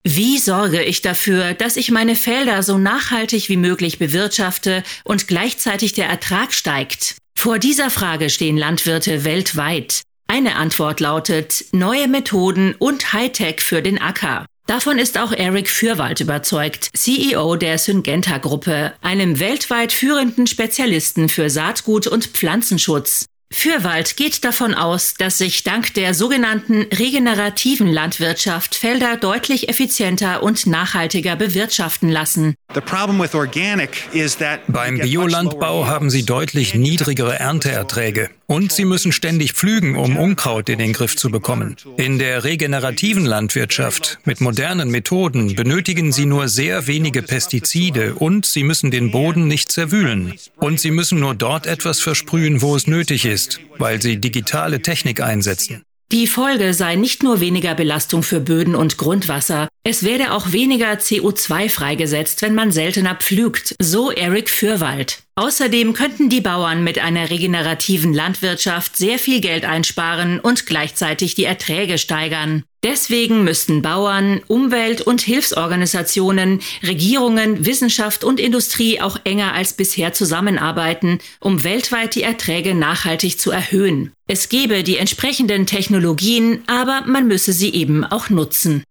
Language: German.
Wie sorge ich dafür, dass ich meine Felder so nachhaltig wie möglich bewirtschafte und gleichzeitig der Ertrag steigt? Vor dieser Frage stehen Landwirte weltweit. Eine Antwort lautet neue Methoden und Hightech für den Acker. Davon ist auch Eric Fürwald überzeugt, CEO der Syngenta-Gruppe, einem weltweit führenden Spezialisten für Saatgut- und Pflanzenschutz. Fürwald geht davon aus, dass sich dank der sogenannten regenerativen Landwirtschaft Felder deutlich effizienter und nachhaltiger bewirtschaften lassen. Beim Biolandbau haben sie deutlich niedrigere Ernteerträge und sie müssen ständig pflügen, um Unkraut in den Griff zu bekommen. In der regenerativen Landwirtschaft mit modernen Methoden benötigen sie nur sehr wenige Pestizide und sie müssen den Boden nicht zerwühlen. Und sie müssen nur dort etwas versprühen, wo es nötig ist, weil sie digitale Technik einsetzen. Die Folge sei nicht nur weniger Belastung für Böden und Grundwasser, es werde auch weniger CO2 freigesetzt, wenn man seltener pflügt, so Eric Fürwald. Außerdem könnten die Bauern mit einer regenerativen Landwirtschaft sehr viel Geld einsparen und gleichzeitig die Erträge steigern. Deswegen müssten Bauern, Umwelt- und Hilfsorganisationen, Regierungen, Wissenschaft und Industrie auch enger als bisher zusammenarbeiten, um weltweit die Erträge nachhaltig zu erhöhen. Es gäbe die entsprechenden Technologien, aber man müsse sie eben auch nutzen.